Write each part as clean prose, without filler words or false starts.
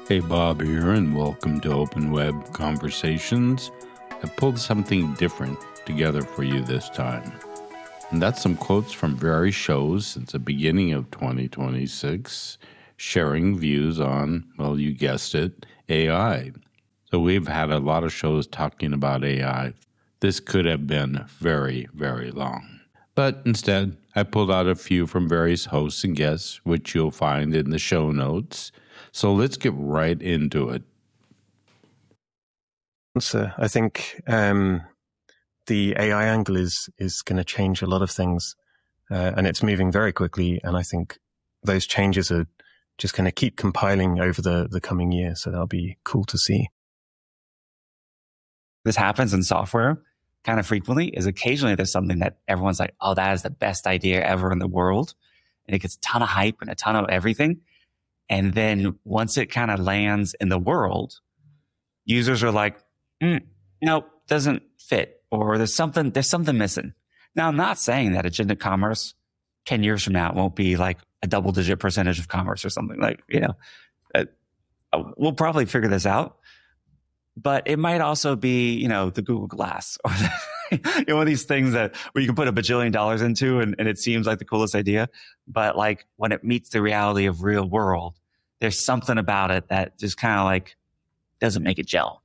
Hey, Bob here, and welcome to Open Web Conversations. I pulled something different together for you this time. And that's some quotes from various shows since the beginning of 2026, sharing views on, well, you guessed it, AI. So we've had a lot of shows talking about AI. This could have been very, very long. But instead, I pulled out a few from various hosts and guests, which you'll find in the show notes. So let's get right into it. So I think the AI angle is going to change a lot of things, and it's moving very quickly. And I think those changes are just going to keep compiling over the coming year. So that'll be cool to see. This happens in software kind of frequently. Is occasionally there's something that everyone's like, oh, that is the best idea ever in the world. And it gets a ton of hype and a ton of everything. And then once it kind of lands in the world, users are like, nope, doesn't fit, or there's something missing. Now, I'm not saying that agentic commerce 10 years from now won't be like a double-digit percentage of commerce or something like, we'll probably figure this out. But it might also be, the Google Glass or one of these things that where you can put $1 bajillion into and it seems like the coolest idea. But like when it meets the reality of real world, there's something about it that just kind of like doesn't make it gel.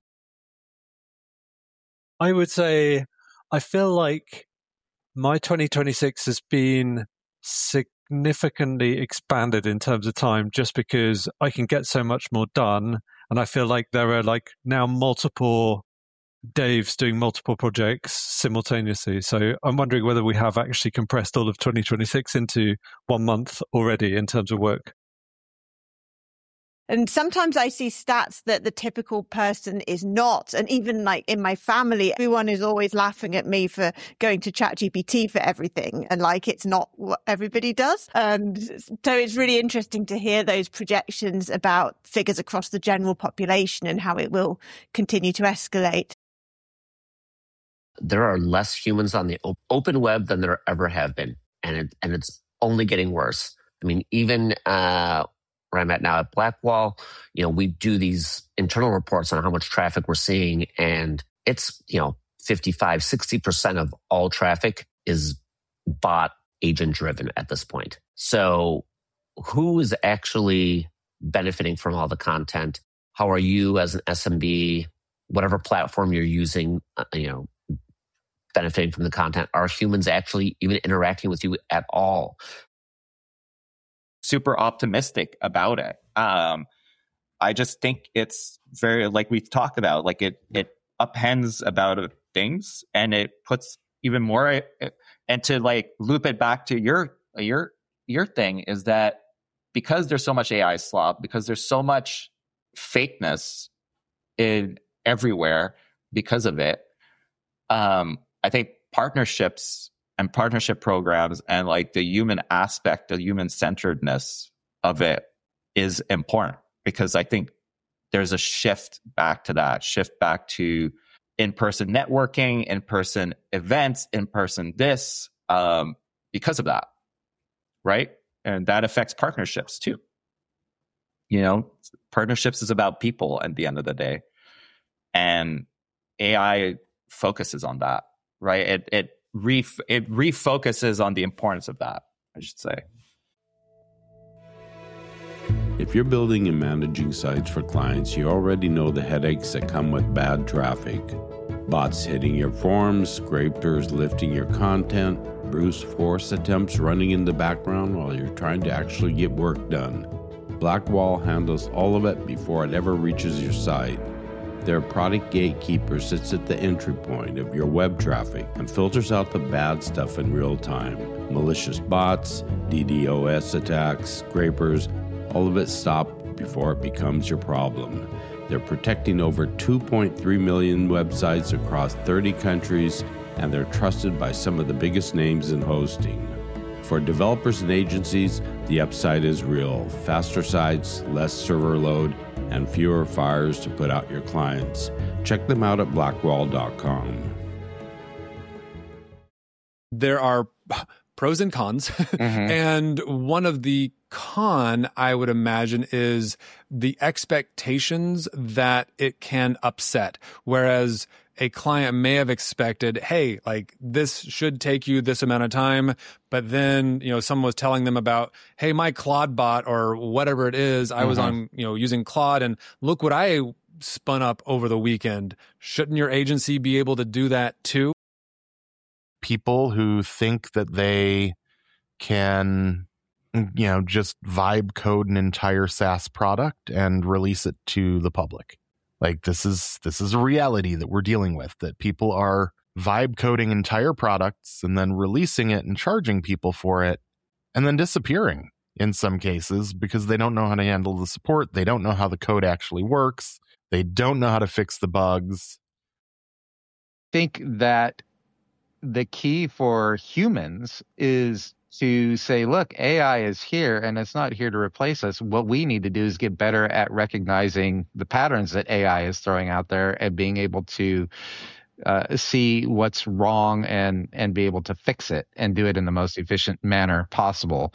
I would say I feel like my 2026 has been significantly expanded in terms of time just because I can get so much more done. And I feel like there are like now multiple Daves doing multiple projects simultaneously. So I'm wondering whether we have actually compressed all of 2026 into 1 month already in terms of work. And sometimes I see stats that the typical person is not. And even like in my family, everyone is always laughing at me for going to ChatGPT for everything. And like, it's not what everybody does. And so it's really interesting to hear those projections about figures across the general population and how it will continue to escalate. There are less humans on the open web than there ever have been. And it's only getting worse. I mean, even, where I'm at now at Blackwall, we do these internal reports on how much traffic we're seeing. And it's, 55, 60% of all traffic is bot agent driven at this point. So who is actually benefiting from all the content? How are you as an SMB, whatever platform you're using, benefiting from the content? Are humans actually even interacting with you at all? Super optimistic about it. I just think it's very, like we talked about, like it upends about things and it puts even more, and to like loop it back to your thing is that because there's so much AI slop, because there's so much fakeness in everywhere because of it, I think partnerships and partnership programs and like the human aspect, the human centeredness of it is important, because I think there's a shift back to that, shift back to in-person networking, in-person events, in-person this, because of that, right? And that affects partnerships too. Partnerships is about people at the end of the day. And AI focuses on that, right? It refocuses on the importance of that, I should say. If you're building and managing sites for clients, you already know the headaches that come with bad traffic. Bots hitting your forms, scrapers lifting your content, brute force attempts running in the background while you're trying to actually get work done. Blackwall handles all of it before it ever reaches your site. Their product gatekeeper sits at the entry point of your web traffic and filters out the bad stuff in real time. Malicious bots, DDoS attacks, scrapers, all of it stop before it becomes your problem. They're protecting over 2.3 million websites across 30 countries, and they're trusted by some of the biggest names in hosting. For developers and agencies, the upside is real. Faster sites, less server load, and fewer fires to put out your clients. Check them out at blackwall.com. There are pros and cons. And one of the con, I would imagine, is the expectations that it can upset. Whereas a client may have expected, hey, like this should take you this amount of time. But then, someone was telling them about, hey, my Claude bot or whatever it is, I was on, using Claude, and look what I spun up over the weekend. Shouldn't your agency be able to do that too? People who think that they can, just vibe code an entire SaaS product and release it to the public. Like this is a reality that we're dealing with, that people are vibe coding entire products and then releasing it and charging people for it and then disappearing in some cases because they don't know how to handle the support. They don't know how the code actually works. They don't know how to fix the bugs. I think that the key for humans is to say, look, AI is here and it's not here to replace us. What we need to do is get better at recognizing the patterns that AI is throwing out there and being able to see what's wrong and be able to fix it and do it in the most efficient manner possible.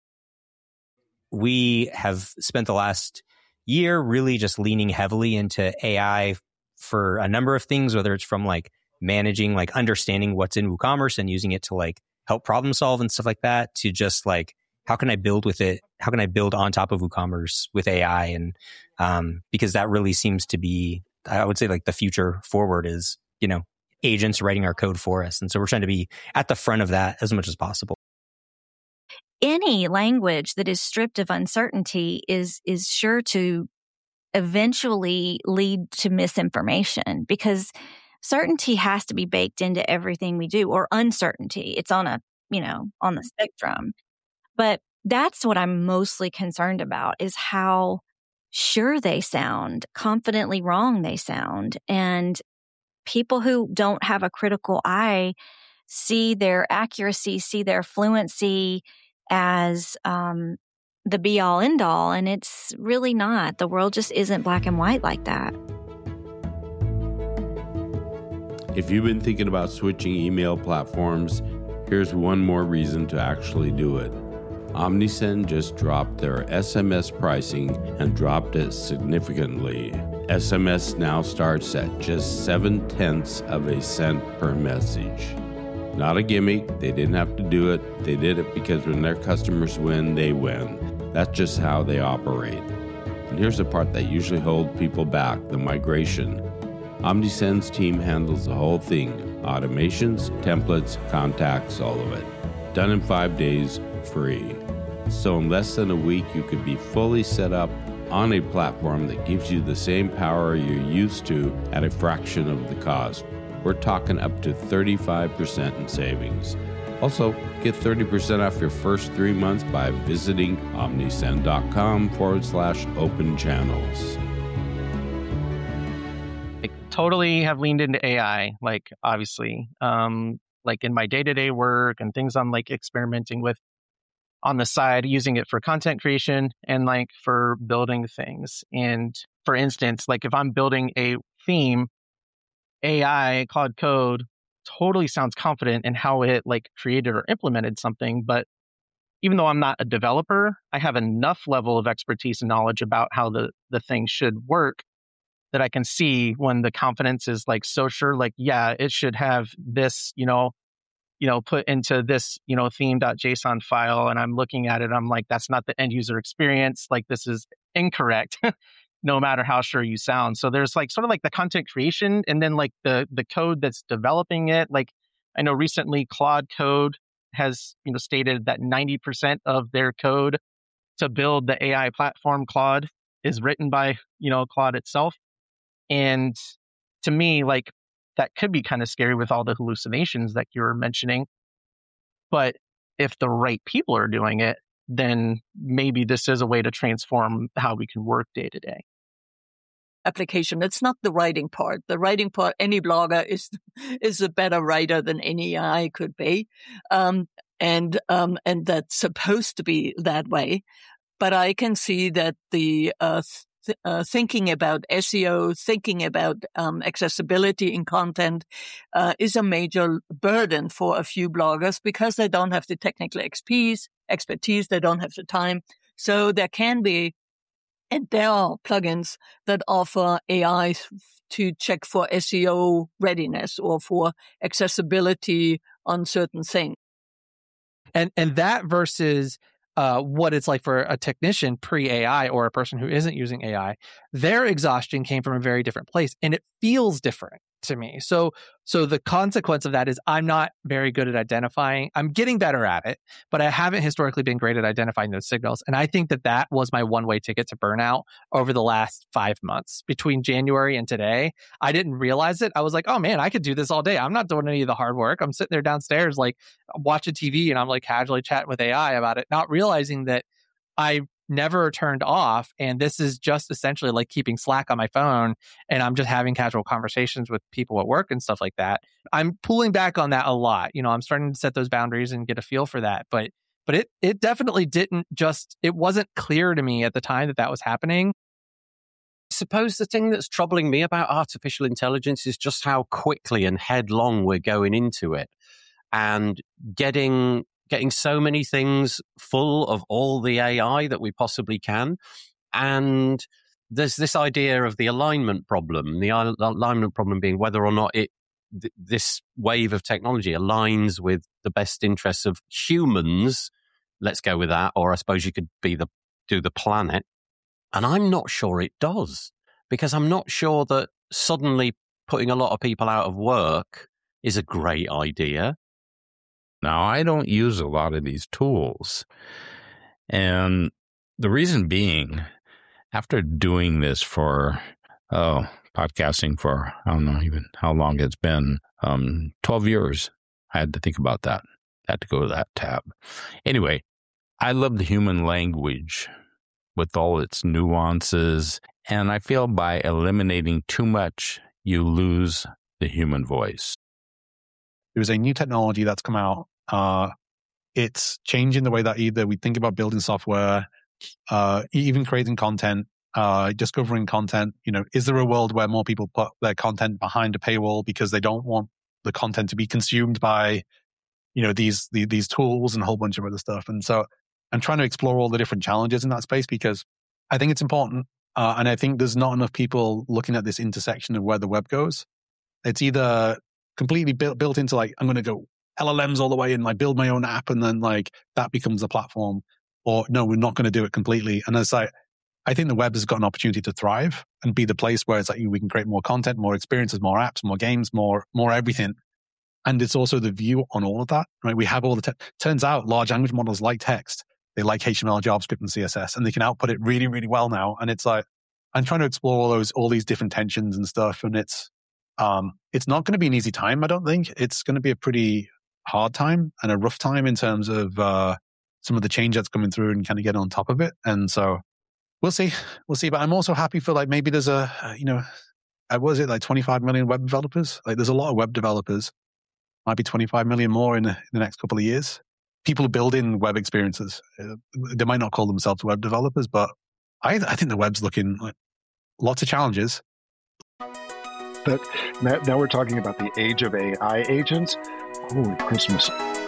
We have spent the last year really just leaning heavily into AI for a number of things, whether it's from like managing, like understanding what's in WooCommerce and using it to like help problem solve and stuff like that, to just like, how can I build with it? How can I build on top of WooCommerce with AI? And because that really seems to be, I would say, like the future forward is, agents writing our code for us. And so we're trying to be at the front of that as much as possible. Any language that is stripped of uncertainty is sure to eventually lead to misinformation, because certainty has to be baked into everything we do, or uncertainty. It's on on the spectrum. But that's what I'm mostly concerned about, is how sure they sound, confidently wrong they sound. And people who don't have a critical eye see their accuracy, see their fluency as the be all end all. And it's really not. The world just isn't black and white like that. If you've been thinking about switching email platforms, here's one more reason to actually do it. Omnisend just dropped their SMS pricing and dropped it significantly. SMS now starts at just 0.7 of a cent per message. Not a gimmick, they didn't have to do it. They did it because when their customers win, they win. That's just how they operate. And here's the part that usually holds people back, the migration. Omnisend's team handles the whole thing. Automations, templates, contacts, all of it. Done in 5 days, free. So in less than a week, you could be fully set up on a platform that gives you the same power you're used to at a fraction of the cost. We're talking up to 35% in savings. Also, get 30% off your first 3 months by visiting omnisend.com/open channels. Totally have leaned into AI, like obviously, like in my day-to-day work and things I'm like experimenting with on the side, using it for content creation and like for building things. And for instance, like if I'm building a theme, AI, Claude Code totally sounds confident in how it like created or implemented something. But even though I'm not a developer, I have enough level of expertise and knowledge about how the thing should work that I can see when the confidence is like so sure, like, yeah, it should have this, put into this, theme.json file. And I'm looking at it, I'm like, that's not the end user experience. Like, this is incorrect, no matter how sure you sound. So there's like sort of like the content creation and then like the code that's developing it. Like, I know recently Claude Code has, stated that 90% of their code to build the AI platform Claude is written by, Claude itself. And to me, like, that could be kind of scary with all the hallucinations that you were mentioning. But if the right people are doing it, then maybe this is a way to transform how we can work day to day. Application. It's not the writing part. The writing part, any blogger is a better writer than any AI could be. And that's supposed to be that way. But I can see that the thinking about SEO, thinking about accessibility in content is a major burden for a few bloggers because they don't have the technical expertise, they don't have the time. So there can be, and there are plugins that offer AI to check for SEO readiness or for accessibility on certain things. And that versus what it's like for a technician pre-AI or a person who isn't using AI, their exhaustion came from a very different place, and it feels different to me. So the consequence of that is I'm not very good at identifying. I'm getting better at it, but I haven't historically been great at identifying those signals. And I think that was my one-way ticket to burnout over the last 5 months. Between January and today, I didn't realize it. I was like, oh man, I could do this all day. I'm not doing any of the hard work. I'm sitting there downstairs, like watching TV, and I'm like casually chatting with AI about it, not realizing that I never turned off. And this is just essentially like keeping Slack on my phone, and I'm just having casual conversations with people at work and stuff like that. I'm pulling back on that a lot. I'm starting to set those boundaries and get a feel for that. But it definitely it wasn't clear to me at the time that was happening. I suppose the thing that's troubling me about artificial intelligence is just how quickly and headlong we're going into it, and getting so many things full of all the AI that we possibly can. And there's this idea of the alignment problem, being whether or not this wave of technology aligns with the best interests of humans. Let's go with that. Or I suppose you could do the planet. And I'm not sure it does, because I'm not sure that suddenly putting a lot of people out of work is a great idea. Now, I don't use a lot of these tools. And the reason being, after doing this for, podcasting for, I don't know even how long it's been, 12 years, I had to think about that. I had to go to that tab. Anyway, I love the human language with all its nuances. And I feel by eliminating too much, you lose the human voice. There's a new technology that's come out. It's changing the way that either we think about building software, even creating content, discovering content. Is there a world where more people put their content behind a paywall because they don't want the content to be consumed by, these tools and a whole bunch of other stuff? And so I'm trying to explore all the different challenges in that space, because I think it's important. And I think there's not enough people looking at this intersection of where the web goes. It's either completely built into I'm going to go LLMs all the way and build my own app, and then that becomes a platform, or no, we're not going to do it completely. And it's I think the web has got an opportunity to thrive and be the place where it's we can create more content, more experiences, more apps, more games, more everything. And it's also the view on all of that, right? We have all the turns out large language models like text, they like HTML, JavaScript, and CSS, and they can output it really, really well now. And it's I'm trying to explore all these different tensions and stuff, and it's not going to be an easy time. I don't think it's going to be a pretty hard time and a rough time in terms of some of the change that's coming through and kind of getting on top of it. And so we'll see. But I'm also happy for maybe there's was it 25 million web developers? There's a lot of web developers. Might be 25 million more in the next couple of years. People building web experiences. They might not call themselves web developers, but I think the web's looking lots of challenges. But now we're talking about the age of AI agents. Holy Christmas.